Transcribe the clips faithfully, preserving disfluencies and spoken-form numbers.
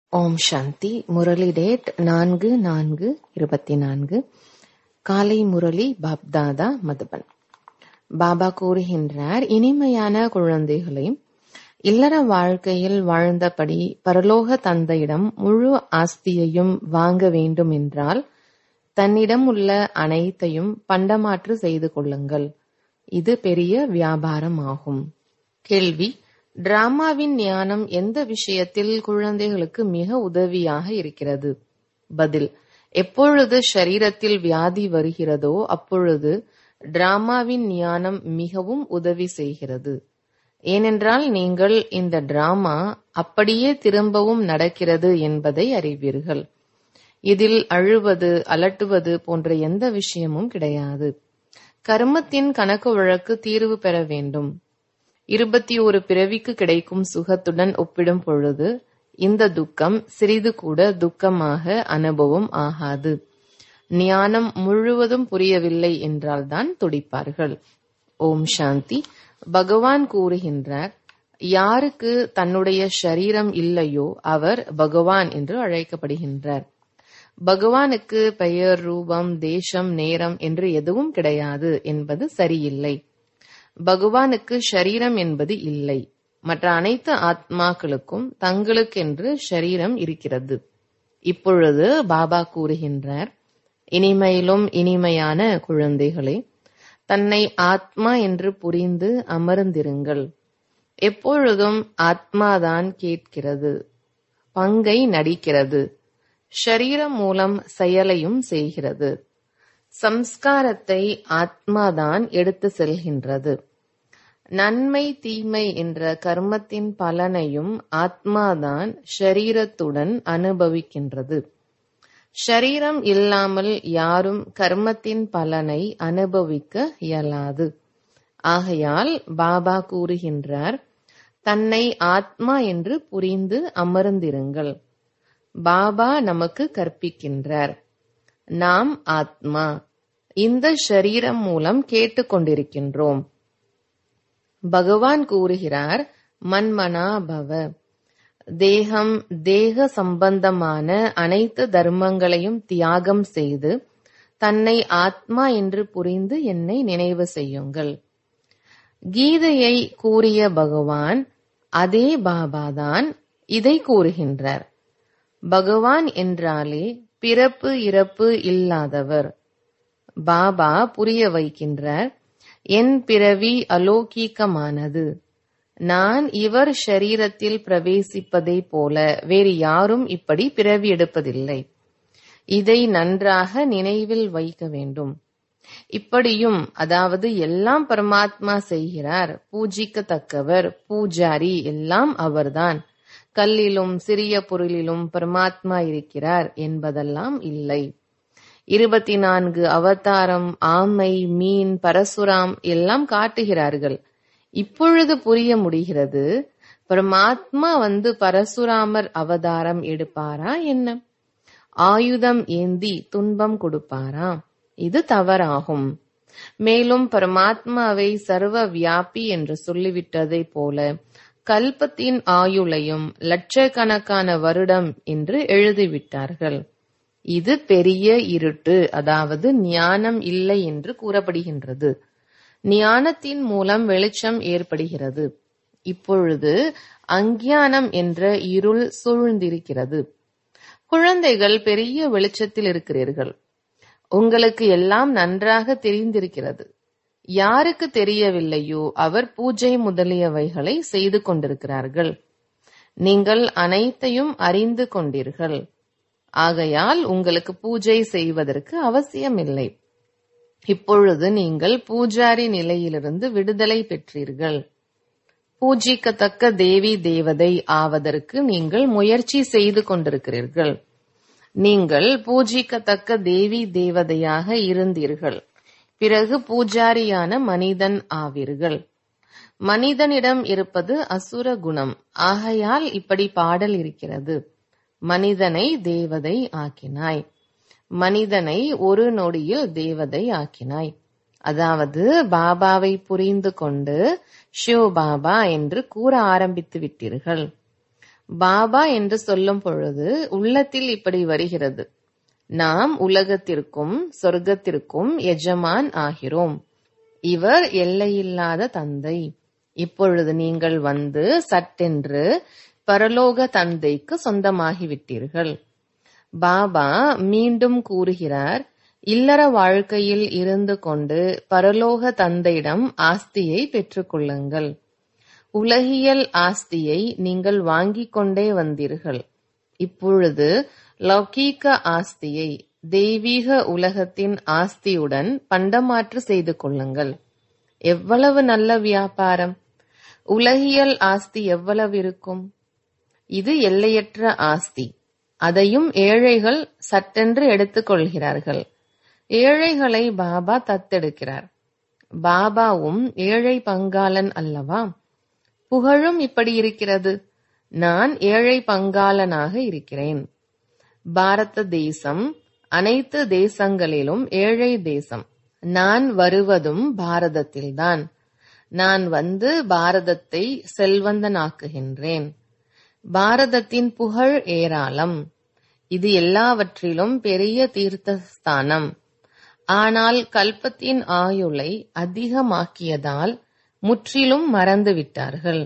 ஓம் சாந்தி. Murali date நான்கு நான்கு இருபத்தி நான்கு. காலை முரளி பாப்தாதா மதுபன். பாபா கூறுகின்றார், இனிமையான குழந்தைகளை, இல்லற வாழ்க்கையில் வாழ்ந்தபடி பரலோக தந்தையிடம் முழு ஆஸ்தியையும் வாங்க வேண்டும் என்றால் தன்னிடம் உள்ள அனைத்தையும் பண்டமாற்று செய்து கொள்ளுங்கள். இது பெரிய வியாபாரம் ஆகும். கேள்வி: டிராமாவின் ஞானம் எந்த விஷயத்தில் குழந்தைகளுக்கு மிக உதவியாக இருக்கிறது? பதில்: எப்பொழுது ஷரீரத்தில் வியாதி வருகிறதோ அப்பொழுது டிராமாவின் ஞானம் மிகவும் உதவி செய்கிறது. ஏனென்றால் நீங்கள் இந்த டிராமா அப்படியே திரும்பவும் நடக்கிறது என்பதை அறிவீர்கள். இதில் அழுவது, அலட்டுவது போன்ற எந்த விஷயமும் கிடையாது. கர்மத்தின் கணக்கு வழக்கு தீர்வு பெற வேண்டும். இருபத்தி ஒரு பிறவிக்கு கிடைக்கும் சுகத்துடன் ஒப்பிடும் பொழுது இந்த துக்கம் சிறிது கூட துக்கமாக அனுபவம் ஆகாது. ஞானம் முழுவதும் புரியவில்லை என்றால்தான் துடிப்பார்கள். ஓம் சாந்தி. பகவான் கூறுகின்றார், யாருக்கு தன்னுடைய ஷரீரம் இல்லையோ அவர் பகவான் என்று அழைக்கப்படுகின்றார். பகவானுக்கு பெயர், ரூபம், தேசம், நேரம் என்று எதுவும் கிடையாது என்பது சரியில்லை. பகவானுக்கு ஷரீரம் என்பது இல்லை. மற்ற அனைத்து ஆத்மாக்களுக்கும் தங்களுக்கென்று ஷரீரம் இருக்கிறது. இப்பொழுது பாபா கூறுகின்றார், இனிமையிலும் இனிமையான குழந்தைகளே, தன்னை ஆத்மா என்று புரிந்து அமர்ந்திருங்கள். எப்பொழுதும் ஆத்மாதான் கேட்கிறது, பங்கை நடிக்கிறது, ஷரீரம் மூலம் செயலையும் செய்கிறது. சம்ஸ்காரத்தை ஆத்மாதான் எடுத்து செல்கின்றது. நன்மை தீமை என்ற கர்மத்தின் பலனையும் ஆத்மாதான் ஷரீரத்துடன் அனுபவிக்கின்றது. ஷரீரம் இல்லாமல் யாரும் கர்மத்தின் பலனை அனுபவிக்க இயலாது. ஆகையால் பாபா கூறுகின்றார், தன்னை ஆத்மா என்று புரிந்து அமர்ந்திருங்கள். பாபா நமக்கு கற்பிக்கின்றார், நாம் ஆத்மா, இந்த ஷரீரம் மூலம் கேட்டுக்கொண்டிருக்கின்றோம். பகவான் கூறுகிறார், மன்மனா பவ. தேகம், தேக சம்பந்தமான அனைத்து தர்மங்களையும் தியாகம் செய்து தன்னை ஆத்மா என்று புரிந்து என்னை நினைவு செய்யுங்கள். கீதையை கூறிய பகவான் அதே பாபாதான் இதை கூறுகின்றார். பகவான் என்றாலே பிறப்பு இறப்பு இல்லாதவர். பாபா புரிய வைக்கின்றார், என் பிறவி அலௌகீகமானது. நான் இவர் ஷரீரத்தில் பிரவேசிப்பதை போல வேறு யாரும் இப்படி பிறவி எடுப்பதில்லை. இதை நன்றாக நினைவில் வைக்க வேண்டும். இப்படியும், அதாவது எல்லாம் பரமாத்மா செய்கிறார், பூஜிக்கத்தக்கவர், பூஜாரி எல்லாம் அவர்தான், கல்லிலும் சிறிய பொருளிலும் பரமாத்மா இருக்கிறார் என்பதெல்லாம் இல்லை. இருபத்தி நான்கு அவதாரம், ஆமை, மீன், பரசுராம் எல்லாம் காட்டுகிறார்கள். இப்பொழுது புரிய முடிகிறது, பரமாத்மா வந்து பரசுராமர் அவதாரம் எடுப்பாரா என்ன? ஆயுதம் ஏந்தி துன்பம் கொடுப்பாரா? இது தவறாகும். மேலும் பரமாத்மாவை சர்வ வியாபி என்று சொல்லிவிட்டதை போல கல்பத்தின் ஆயுளையும் லட்சக்கணக்கான வருடம் என்று எழுதிவிட்டார்கள். இது பெரிய இருட்டு, அதாவது ஞானம் இல்லை என்று கூறப்படுகின்றது. ஞானத்தின் மூலம் வெளிச்சம் ஏற்படுகிறது. இப்பொழுது அஞ்ஞானம் என்ற இருள் சூழ்ந்திருக்கிறது. குழந்தைகள் பெரிய வெளிச்சத்தில் இருக்கிறீர்கள். உங்களுக்கு எல்லாம் நன்றாக தெரிந்திருக்கிறது. யாருக்கு தெரியவில்லையோ அவர் பூஜை முதலியவைகளை செய்து கொண்டிருக்கிறார்கள். நீங்கள் அனைத்தையும் அறிந்து கொண்டீர்கள். ஆகையால் உங்களுக்கு பூஜை செய்வதற்கு அவசியமில்லை. இப்பொழுது நீங்கள் பூஜாரி நிலையிலிருந்து விடுதலை பெற்றீர்கள். பூஜிக்கத்தக்க தேவி தேவதை ஆவதற்கு நீங்கள் முயற்சி செய்து கொண்டிருக்கிறீர்கள். நீங்கள் பூஜிக்கத்தக்க தேவி தேவதையாக இருந்தீர்கள். பிறகு பூஜாரியான மனிதன் ஆவீர்கள். மனிதனிடம் இருப்பது அசுர குணம். ஆகையால் இப்படி பாடல் இருக்கிறது, மனிதனை தேவதை ஆக்கினாய், மனிதனை ஒரு நொடியில் தேவதை ஆக்கினாய். அதாவது பாபாவை புரிந்து கொண்டு ஷிவ் பாபா என்று கூற ஆரம்பித்து விட்டீர்கள். பாபா என்று சொல்லும் பொழுது உள்ளத்தில் இப்படி வருகிறது, நாம் உலகத்திற்கும் சொர்க்கத்திற்கும் எஜமான் ஆகிறோம். இவர் எல்லையில்லாத தந்தை. இப்பொழுது நீங்கள் வந்து சட்டென்று பரலோக தந்தைக்கு சொந்தமாகிவிட்டீர்கள். பாபா மீண்டும் கூறுகிறார், இல்லற வாழ்க்கையில் இருந்து கொண்டு பரலோக தந்தையிடம் ஆஸ்தியை பெற்றுக்கொள்ளுங்கள். உலகியல் ஆஸ்தியை நீங்கள் வாங்கிக் கொண்டே வந்தீர்கள். இப்பொழுது லௌகீக ஆஸ்தியை தெய்வீக உலகத்தின் ஆஸ்தியுடன் பண்டமாற்று செய்து கொள்ளுங்கள். எவ்வளவு நல்ல வியாபாரம்! உலகியல் ஆஸ்தி எவ்வளவு இருக்கும்? இது எல்லையற்ற ஆஸ்தி. அதையும் ஏழைகள் சட்டென்று எடுத்துக் கொள்கிறார்கள். ஏழைகளை பாபா தத்தெடுக்கிறார். பாபாவும் ஏழை பங்காளன் அல்லவா? புகழும் இப்படி இருக்கிறது, நான் ஏழை பங்காளனாக இருக்கிறேன். பாரத தேசம் அனைத்து தேசங்களிலும் ஏழை தேசம். நான் வருவதும் பாரதத்தில்தான். நான் வந்து பாரதத்தை செல்வந்தனாக்குகின்றேன். பாரதத்தின் புகழ் ஏராளம். இது எல்லாவற்றிலும் பெரிய தீர்த்தஸ்தானம். ஆனால் கல்பத்தின் ஆயுளை அதிகமாக்கியதால் முற்றிலும் மறந்துவிட்டார்கள்.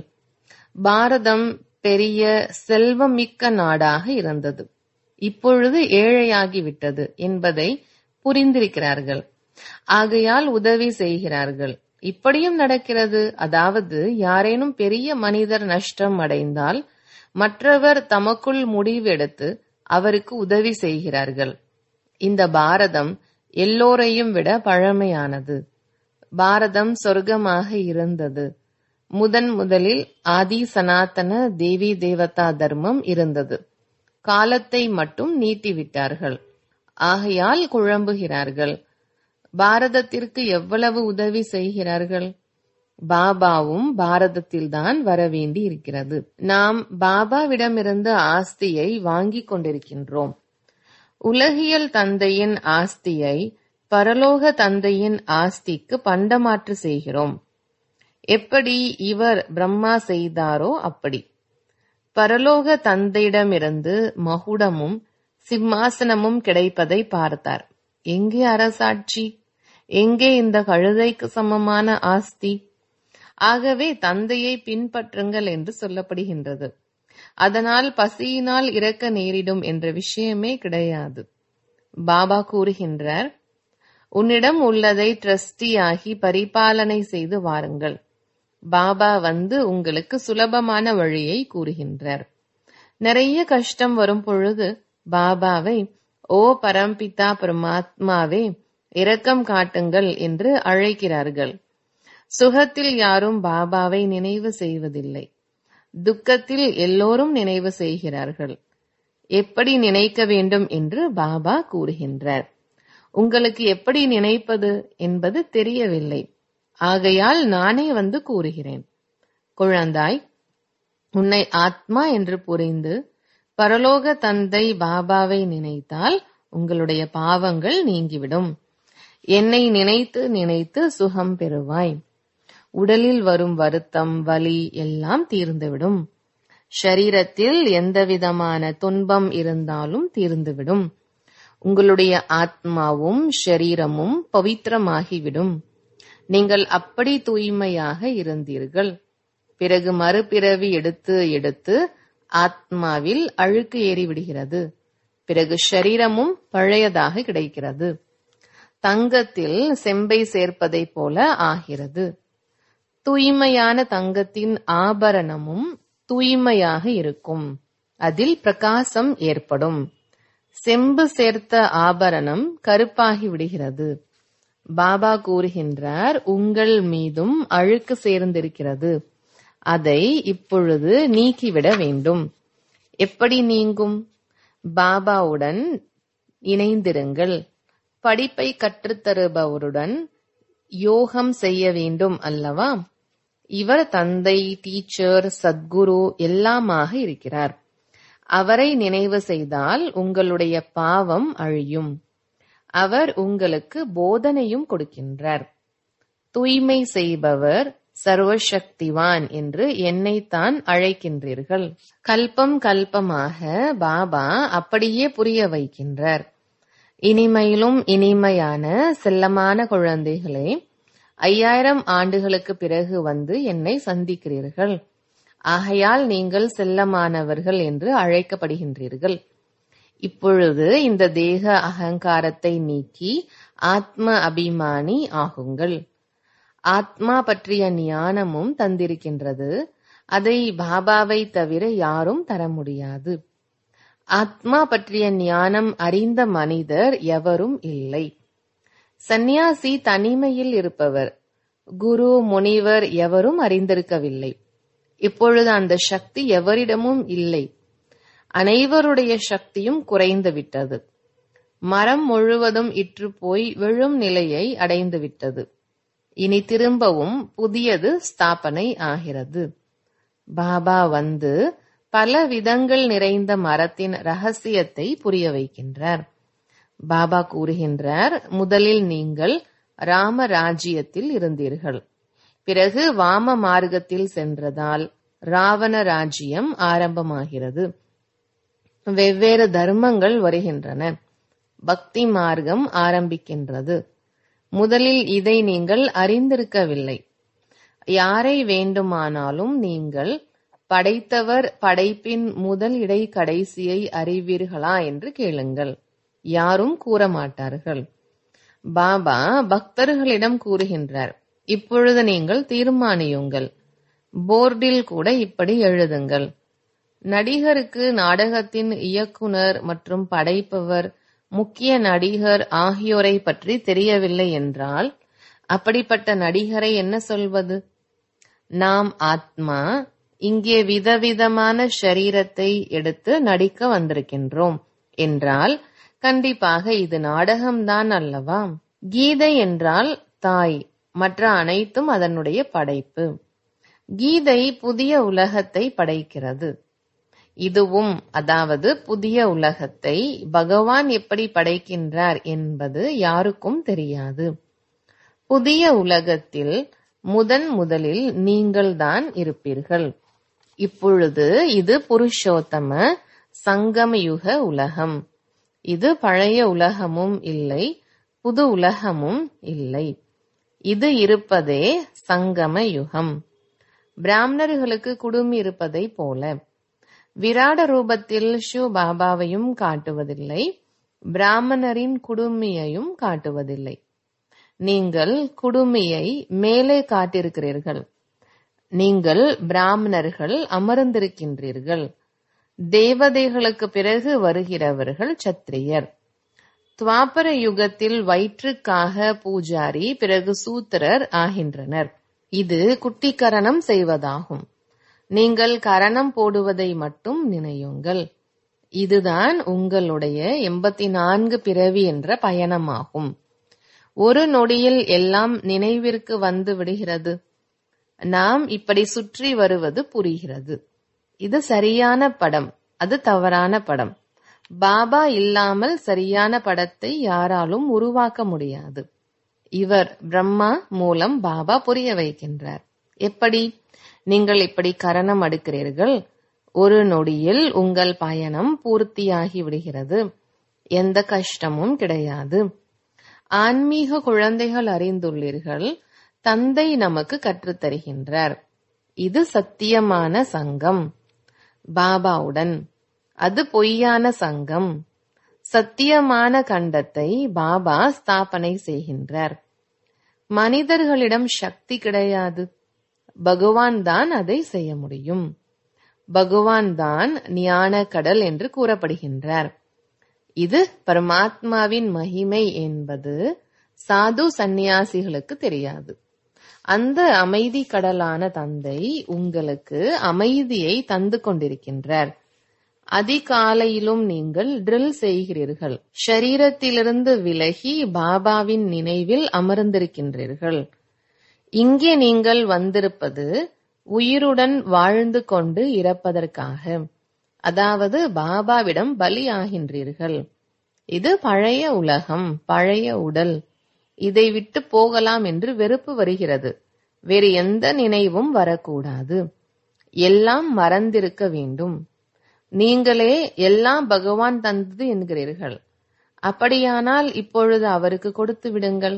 பாரதம் பெரிய செல்வமிக்க நாடாக இருந்தது, இப்பொழுது ஏழையாகிவிட்டது என்பதை புரிந்திருக்கிறார்கள். ஆகையால் உதவி செய்கிறார்கள். இப்படியும் நடக்கிறது. அதாவது யாரேனும் பெரிய மனிதர் நஷ்டம் அடைந்தால் மற்றவர் தமக்குள் முடிவெடுத்து அவருக்கு உதவி செய்கிறார்கள். இந்த பாரதம் எல்லோரையும் விட பழமையானது. பாரதம் சொர்க்கமாக இருந்தது. முதன் முதலில் ஆதி சனாதன தேவி தேவதா தர்மம் இருந்தது. காலத்தை மட்டும் நீட்டிவிட்டார்கள். ஆகையால் குழம்புகிறார்கள். பாரதத்திற்கு எவ்வளவு உதவி செய்கிறார்கள்? பாபாவும் பாரதத்தில்தான் வரவேண்டி இருக்கிறது. நாம் பாபாவிடமிருந்து ஆஸ்தியை வாங்கிக் கொண்டிருக்கின்றோம். உலகியல் தந்தையின் ஆஸ்தியை பரலோக தந்தையின் ஆஸ்திக்கு பண்டமாற்று செய்கிறோம். எப்படி இவர் பிரம்மா செய்தாரோ அப்படி. பரலோக தந்தையிடமிருந்து மகுடமும் சிம்மாசனமும் கிடைப்பதை பார்த்தார். எங்கே அரசாட்சி? எங்கே இந்த கழுதைக்கு சமமான ஆஸ்தி? ஆகவே தந்தையை பின்பற்றுங்கள் என்று சொல்லப்படுகின்றது. அதனால் பசியினால் இறக்க நேரிடும் என்ற விஷயமே கிடையாது. பாபா கூறுகின்றார், உன்னிடம் உள்ளதை ட்ரஸ்டியாகி பரிபாலனை செய்து வாருங்கள். பாபா வந்து உங்களுக்கு சுலபமான வழியை கூறுகின்றார். நிறைய கஷ்டம் வரும் பொழுது பாபாவை, ஓ பரம்பிதா பரமாத்மாவே இரக்கம் காட்டுங்கள் என்று அழைக்கிறார்கள். சுகத்தில் யாரும் பாபாவை நினைவு செய்வதில்லை. துக்கத்தில் எல்லோரும் நினைவு செய்கிறார்கள். எப்படி நினைக்க வேண்டும் என்று பாபா கூறுகின்றார். உங்களுக்கு எப்படி நினைப்பது என்பது தெரியவில்லை. ஆகையால் நானே வந்து கூறுகிறேன். குழந்தாய், உன்னை ஆத்மா என்று புரிந்து பரலோக தந்தை பாபாவை நினைத்தால் உங்களுடைய பாவங்கள் நீங்கிவிடும். என்னை நினைத்து நினைத்து சுகம் பெறுவாய். உடலில் வரும் வருத்தம், வலி எல்லாம் தீர்ந்துவிடும். ஷரீரத்தில் எந்தவிதமான துன்பம் இருந்தாலும் தீர்ந்துவிடும். உங்களுடைய ஆத்மாவும் ஷரீரமும் பவித்திரமாகிவிடும். நீங்கள் அப்படி தூய்மையாக இருந்தீர்கள். பிறகு மறுபிறவி எடுத்து எடுத்து ஆத்மாவில் அழுக்கு ஏறிவிடுகிறது. பிறகு ஷரீரமும் பழையதாக கிடைக்கிறது. தங்கத்தில் செம்பை சேர்ப்பதை போல ஆகிறது. தூய்மையான தங்கத்தின் ஆபரணமும் தூய்மையாக இருக்கும். அதில் பிரகாசம் ஏற்படும். செம்பு சேர்த்த ஆபரணம் கருப்பாகி விடுகிறது. பாபா கூறுகின்றார், உங்கள் மீதும் அழுக்கு சேர்ந்திருக்கிறது. அதை இப்பொழுது நீக்கிவிட வேண்டும். எப்படி நீங்கும்? பாபாவுடன் இணைந்திருங்கள். படிப்பை கற்றுத்தருபவருடன் யோகம் செய்ய வேண்டும் அல்லவா? இவர் தந்தை, டீச்சர், சத்குரு எல்லாமாக இருக்கிறார். அவரை நினைவு செய்தால் உங்களுடைய பாவம் அழியும். அவர் உங்களுக்கு போதனையும் கொடுக்கின்றார். தூய்மை செய்பவர் சர்வசக்திவான் என்று என்னைத்தான் அழைக்கின்றீர்கள். கல்பம் கல்பமாக பாபா அப்படியே புரிய வைக்கின்றார். இனிமையிலும் இனிமையான செல்லமான குழந்தைகளே, ஐயாயிரம் ஆண்டுகளுக்கு பிறகு வந்து என்னை சந்திக்கிறீர்கள். ஆகையால் நீங்கள் செல்லமானவர்கள் என்று அழைக்கப்படுகின்றீர்கள். இப்பொழுது இந்த தேக அகங்காரத்தை நீக்கி ஆத்ம அபிமானி ஆகுங்கள். ஆத்மா பற்றிய ஞானமும் தந்திருக்கின்றது. அதை பாபாவை தவிர யாரும் தர முடியாது. ஆத்மா பற்றிய ஞானம் அறிந்த மனிதர் எவரும் இல்லை. சந்நியாசி தனிமையில் இருப்பவர். குரு முனிவர் எவரும் அறிந்திருக்கவில்லை. இப்பொழுது அந்த சக்தி எவரிடமும் இல்லை. அனைவருடைய சக்தியும் குறைந்து விட்டது. மரம் முழுவதும் இற்று போய் விழும் நிலையை அடைந்து விட்டது. இனி திரும்பவும் புதியது ஸ்தாபனை ஆகிறது. பாபா வந்து பல விதங்கள் நிறைந்த மரத்தின் ரகசியத்தை புரிய வைக்கின்றார். பாபா கூறுகின்றார், முதலில் நீங்கள் ராம ராஜ்யத்தில் இருந்தீர்கள். பிறகு வாம மார்க்கத்தில் சென்றதால் ராவண ராஜ்யம் ஆரம்பமாகிறது. வெவ்வேறு தர்மங்கள் வருகின்றன. பக்தி மார்க்கம் ஆரம்பிக்கின்றது. முதலில் இதை நீங்கள் அறிந்திருக்கவில்லை. யாரை வேண்டுமானாலும் நீங்கள் படைத்தவர் படைப்பின் முதல் இடை கடைசியை அறிவீர்களா என்று கேளுங்கள். யாரும் கூற மாட்டார்கள். பாபா பக்தர்களிடம் கூறுகின்றார், இப்பொழுது நீங்கள் தீர்மானியுங்கள். போர்டில் கூட இப்படி எழுதுங்கள். நடிகருக்கு நாடகத்தின் இயக்குனர் மற்றும் படைப்பவர், முக்கிய நடிகர் ஆகியோரை பற்றி தெரியவில்லை என்றால் அப்படிப்பட்ட நடிகரை என்ன சொல்வது? நாம் ஆத்மா இங்கே விதவிதமான ஷரீரத்தை எடுத்து நடிக்க வந்திருக்கின்றோம் என்றால் கண்டிப்பாக இது நாடகம்தான் அல்லவா? கீதை என்றால் தாய், மற்ற அனைத்தும் அதனுடைய படைப்பு. கீதை புதிய உலகத்தை படைக்கிறது. இதுவும், அதாவது புதிய உலகத்தை பகவான் எப்படி படைக்கின்றார் என்பது யாருக்கும் தெரியாது. புதிய உலகத்தில் முதன் முதலில் நீங்கள்தான் இருப்பீர்கள். இப்பொழுது இது புருஷோத்தம சங்கமயுக உலகம். இது பழைய உலகமும் இல்லை, புது உலகமும் இல்லை. இது இருப்பதே சங்கம யுகம். பிராமணர்களுக்கு குடுமி இருப்பதை போல விராட ரூபத்தில் ஷிவ பாபாவையும் காட்டுவதில்லை, பிராமணரின் குடுமியையும் காட்டுவதில்லை. நீங்கள் குடுமியை மேலே காட்டிருக்கிறீர்கள். நீங்கள் பிராமணர்கள் அமர்ந்திருக்கின்றீர்கள். தேவதைகளுக்கு பிறகு வருகிறவர்கள் சத்திரியர். துவாபர யுகத்தில் வயிற்றுக்காக பூஜாரி, பிறகு சூத்திரர் ஆகின்றனர். இது குட்டிக்கரணம் செய்வதாகும். நீங்கள் கரணம் போடுவதை மட்டும் நினையுங்கள். இதுதான் உங்களுடைய எண்பத்தி நான்கு பிறவி என்ற பயணமாகும். ஒரு நொடியில் எல்லாம் நினைவிற்கு வந்து விடுகிறது. நாம் இப்படி சுற்றி வருவது புரிகிறது. இது சரியான படம், அது தவறான படம். பாபா இல்லாமல் சரியான படத்தை யாராலும் உருவாக்க முடியாது. இவர் பிரம்மா மூலம் பாபா புரிய வைக்கின்றார். எப்படி? நீங்கள் இப்படி கரணம் அடுக்கிறீர்கள். ஒரு நொடியில் உங்கள் பயணம் பூர்த்தியாகி விடுகிறது. எந்த கஷ்டமும் கிடையாது. ஆன்மீக குழந்தைகள் அறிந்துள்ளீர்கள். தந்தை நமக்கு கற்றுத்தருகின்றார். இது சத்தியமான சங்கம் பாபாவுடன். அது பொய்யான சங்கம். சத்தியமான கண்டத்தை பாபா ஸ்தாபனை செய்கின்றார். மனிதர்களிடம் சக்தி கிடையாது. பகவான் தான் அதை செய்ய முடியும். பகவான் தான் ஞான கடல் என்று கூறப்படுகின்றார். இது பரமாத்மாவின் மகிமை என்பது சாது சந்நியாசிகளுக்கு தெரியாது. அந்த அமைதி கடலான தந்தை உங்களுக்கு அமைதியை தந்து கொண்டிருக்கின்றார். அதிகாலையிலும் நீங்கள் ட்ரில் செய்கிறீர்கள். ஷரீரத்திலிருந்து விலகி பாபாவின் நினைவில் அமர்ந்திருக்கின்றீர்கள். இங்கே நீங்கள் வந்திருப்பது உயிருடன் வாழ்ந்து கொண்டு இறப்பதற்காக, அதாவது பாபாவிடம் பலி ஆகின்றீர்கள். இது பழைய உலகம், பழைய உடல். இதை விட்டு போகலாம் என்று வெறுப்பு வருகிறது. வேறு எந்த நினைவும் வரக்கூடாது. எல்லாம் மறந்திருக்க வேண்டும். நீங்களே எல்லாம் பகவான் தந்தது என்கிறீர்கள். அப்படியானால் இப்பொழுது அவருக்கு கொடுத்து விடுங்கள்.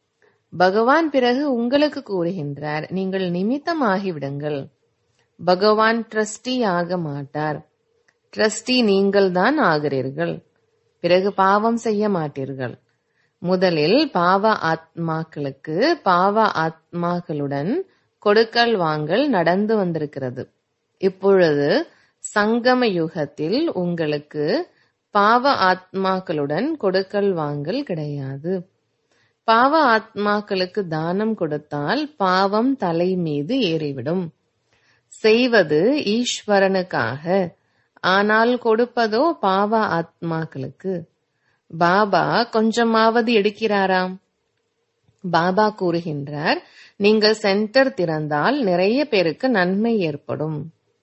பகவான் பிறகு உங்களுக்கு கூறுகின்றார், நீங்கள் நிமித்தமாகிவிடுங்கள். பகவான் ட்ரஸ்டி ஆக மாட்டார். ட்ரஸ்டி நீங்கள் தான் ஆகிறீர்கள். பிறகு பாவம் செய்ய மாட்டீர்கள். முதலில் பாவ ஆத்மாக்களுக்கு பாவ ஆத்மாக்களுடன் கொடுக்கல் வாங்கல் நடந்து வந்திருக்கிறது. இப்பொழுது சங்கம யுகத்தில் உங்களுக்கு பாவ ஆத்மாக்களுடன் கொடுக்கல் வாங்கல் கிடையாது. பாவ ஆத்மாக்களுக்கு தானம் கொடுத்தால் பாவம் தலை மீது ஏறிவிடும். செய்வது ஈஸ்வரனுக்காக, ஆனால் கொடுப்பதோ பாவ ஆத்மாக்களுக்கு. பாபா கொஞ்சமாவது எடுக்கிறாராம். பாபா கூறுகின்றார், நீங்கள் சென்டர் திறந்தால் நிறைய பேருக்கு நன்மை ஏற்படும்.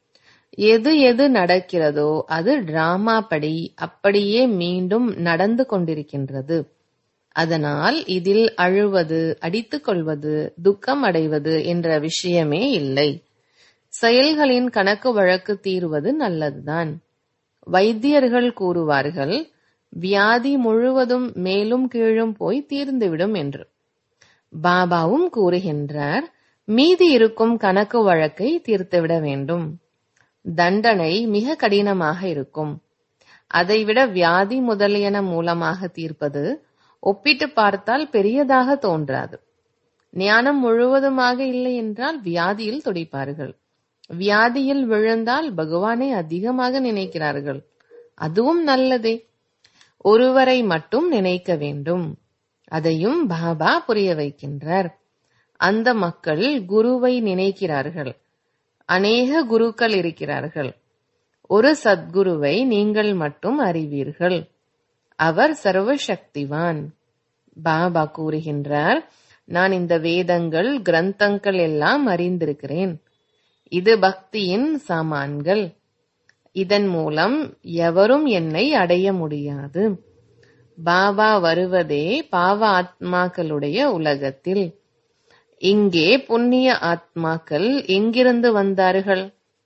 எது எது நடக்கிறதோ அது டிராமா படி அப்படியே மீண்டும் நடந்து கொண்டிருக்கின்றது. அதனால் இதில் அழுவது, அடித்துக் கொள்வது, துக்கம் அடைவது என்ற விஷயமே இல்லை. செயல்களின் கணக்கு வழக்கு தீர்வது நல்லதுதான். வைத்தியர்கள் கூறுவார்கள், வியாதி முழுவதும் மேலும் கீழும் போய் தீர்ந்துவிடும் என்று. பாபாவும் கூறுகின்றார், மீதி இருக்கும் கணக்கு வழக்கை தீர்த்துவிட வேண்டும். தண்டனை மிக கடினமாக இருக்கும். அதைவிட வியாதி முதலியன மூலமாக தீர்ப்பது ஒப்பிட்டு பார்த்தால் பெரியதாக தோன்றாது. ஞானம் முழுவதுமாக இல்லை என்றால் வியாதியில் துடிப்பார்கள். வியாதியில் விழுந்தால் பகவானை அதிகமாக நினைக்கிறார்கள். அதுவும் நல்லதே. ஒருவரை மட்டும் நினைக்க வேண்டும். அதையும் பாபா புரிய வைக்கின்றார். அந்த மக்கள் குருவை நினைக்கிறார்கள். அநேக குருக்கள் இருக்கிறார்கள். ஒரு சத்குருவை நீங்கள் மட்டும் அறிவீர்கள். அவர் சர்வசக்திவான். பாபா கூறுகின்றார், நான் இந்த வேதங்கள் கிரந்தங்கள் எல்லாம் அறிந்திருக்கிறேன். இது பக்தியின் சாமான்கள். இதன் மூலம் எவரும் என்னை அடைய முடியாது. பாபா வருவதே பாவ ஆத்மாக்களுடைய உலகத்தில். இங்கே புண்ணிய ஆத்மாக்கள் எங்கிருந்து வந்தார்கள்?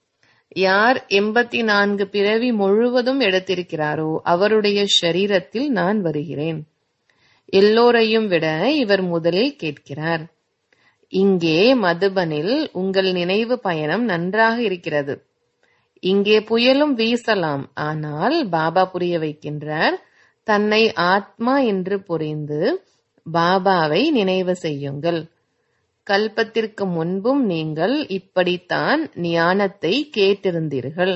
யார் எண்பத்தி நான்கு பிறவி முழுவதும் எடுத்திருக்கிறாரோ அவருடைய ஷரீரத்தில் நான் வருகிறேன். எல்லோரையும் விட இவர் முதலில் கேட்கிறார். இங்கே மதுபனில் உங்கள் நினைவு பயணம் நன்றாக இருக்கிறது. இங்கே புயலும் வீசலாம். ஆனால் பாபா புரிய வைக்கின்றார், தன்னை ஆத்மா என்று புரிந்து பாபாவை நினைவு செய்யுங்கள். கல்பத்திற்கு முன்பும் நீங்கள் இப்படித்தான் ஞானத்தை கேட்டிருந்தீர்கள்.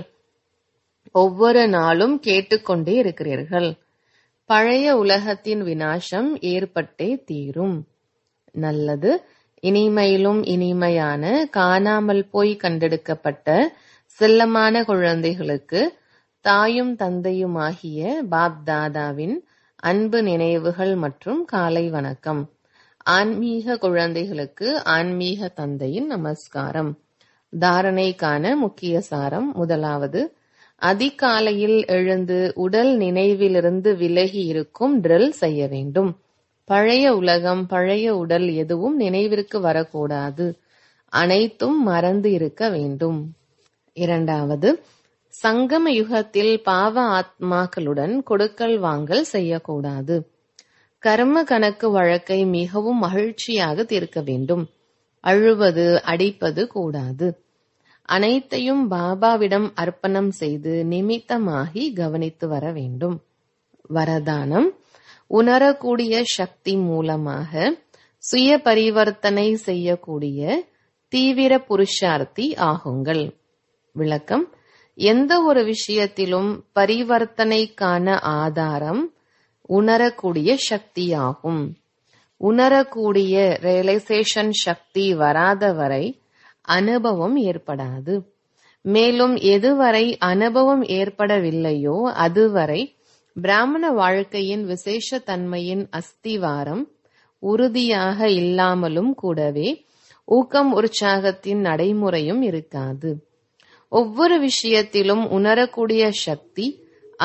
ஒவ்வொரு நாளும் கேட்டுக்கொண்டே இருக்கிறீர்கள். பழைய உலகத்தின் விநாசம் ஏற்பட்டே தீரும். நல்லது. இனிமையிலும் இனிமையான காணாமல் போய் கண்டெடுக்கப்பட்ட செல்லமான குழந்தைகளுக்கு தாயும் தந்தையுமாகிய பாப் தாதாவின் அன்பு நினைவுகள் மற்றும் காலை வணக்கம். ஆன்மீக குழந்தைகளுக்கு ஆன்மீக தந்தையின் நமஸ்காரம். தாரணைக்கான முக்கிய சாரம். முதலாவது, அதிகாலையில் எழுந்து உடல் நினைவிலிருந்து விலகி இருக்கும் ட்ரில் செய்ய வேண்டும். பழைய உலகம், பழைய உடல் எதுவும் நினைவிற்கு வரக்கூடாது. அனைத்தும் மறந்து இருக்க வேண்டும். இரண்டாவது, சங்கம யுகத்தில் பாவ ஆத்மாக்களுடன் கொடுக்கல் வாங்கல் செய்யக்கூடாது. கர்ம கணக்கு வழக்கை மிகவும் மகிழ்ச்சியாக தீர்க்க வேண்டும். அழுவது, அடிப்பது கூடாது. அனைத்தையும் பாபாவிடம் அர்ப்பணம் செய்து நிமித்தமாகி கவனித்து வர வேண்டும். வரதானம், உணரக்கூடிய சக்தி மூலமாக சுய பரிவர்த்தனை செய்யக்கூடிய தீவிர புருஷார்த்தி ஆகுங்கள். விளக்கம், எந்த ஒரு விஷயத்திலும் பரிவர்த்தனைக்கான ஆதாரம் உணரக்கூடிய சக்தியாகும். உணரக்கூடிய ரியலைசேஷன் சக்தி வராத வரை அனுபவம் ஏற்படாது. மேலும் எதுவரை அனுபவம் ஏற்படவில்லையோ அதுவரை பிராமண வாழ்க்கையின் விசேஷ தன்மையின் அஸ்திவாரம் உறுதியாக இல்லாமலும் கூடவே ஊக்கம் உற்சாகத்தின் நடைமுறையும் இருக்காது. ஒவ்வொரு விஷயத்திலும் உணரக்கூடிய சக்தி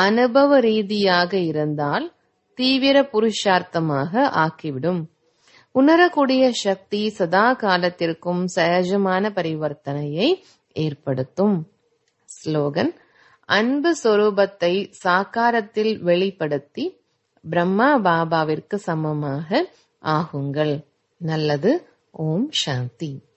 அனுபவ ரீதியாக இருந்தால் தீவிர புருஷார்த்தமாக ஆக்கிவிடும். உணரக்கூடிய சக்தி சதா காலத்திற்கும் சகஜமான பரிவர்த்தனையை ஏற்படுத்தும். ஸ்லோகன்: அன்பு சொரூபத்தை சாக்காரத்தில் வெளிப்படுத்தி பிரம்மா பாபாவிற்கு சமமாக ஆகுங்கள். நல்லது. ஓம் சாந்தி.